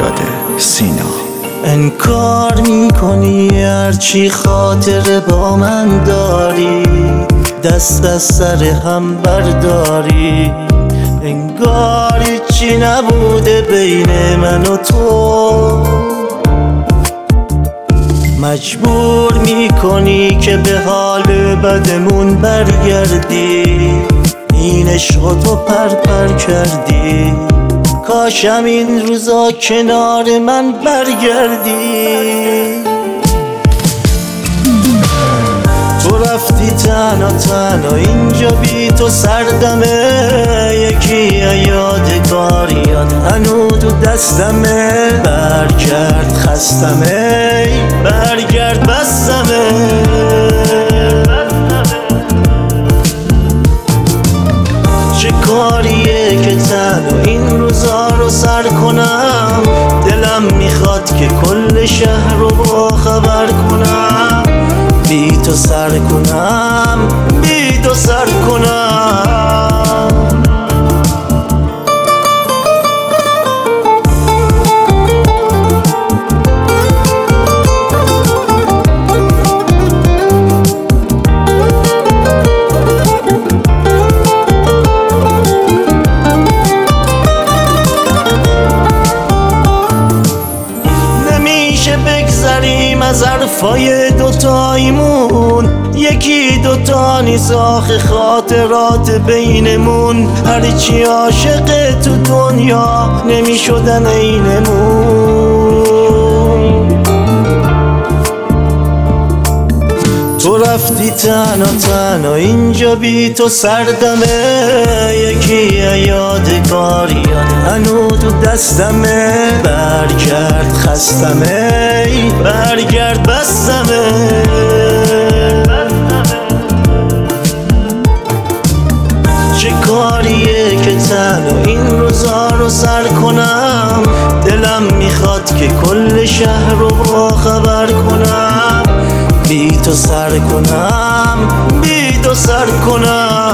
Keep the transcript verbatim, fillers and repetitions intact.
مرداد سینا. انکار میکنی هرچی خاطره با من داری، دست از سر هم برداری، انگار چی نبوده بین من و تو. مجبور میکنی که به حال بدمون برگردی، این عشق تو پر پر کردی، کاشم این روزا کنار من برگردی. تو رفتی تنها تنها اینجا بی تو سردمه، یکی یادگاریات هنو تو دستمه، برگرد خستمه برگرد بستمه. چه کاریه که تنها این روزا رو سر کنم، دلم میخواد که کل شهر رو با خبر کنم، بی تو سر کنم بی تو سر کنم. بگذریم از حرفای دوتاییمون، یکی دوتا نیست آخه خاطرات بینمون، هرچی عاشق تو دنیا نمیشدن اینمون. تو رفتی تنها تنها اینجا بی تو سردمه، یکی یادگاریات هنو تو دستمه، برگرد خستمه برگرد بستمه. چه کاریه که تنها این روزا رو سر کنم، دلم میخواد که کل شهر رو با خبر کنم، بی تو سر کنم بی تو سر کنم.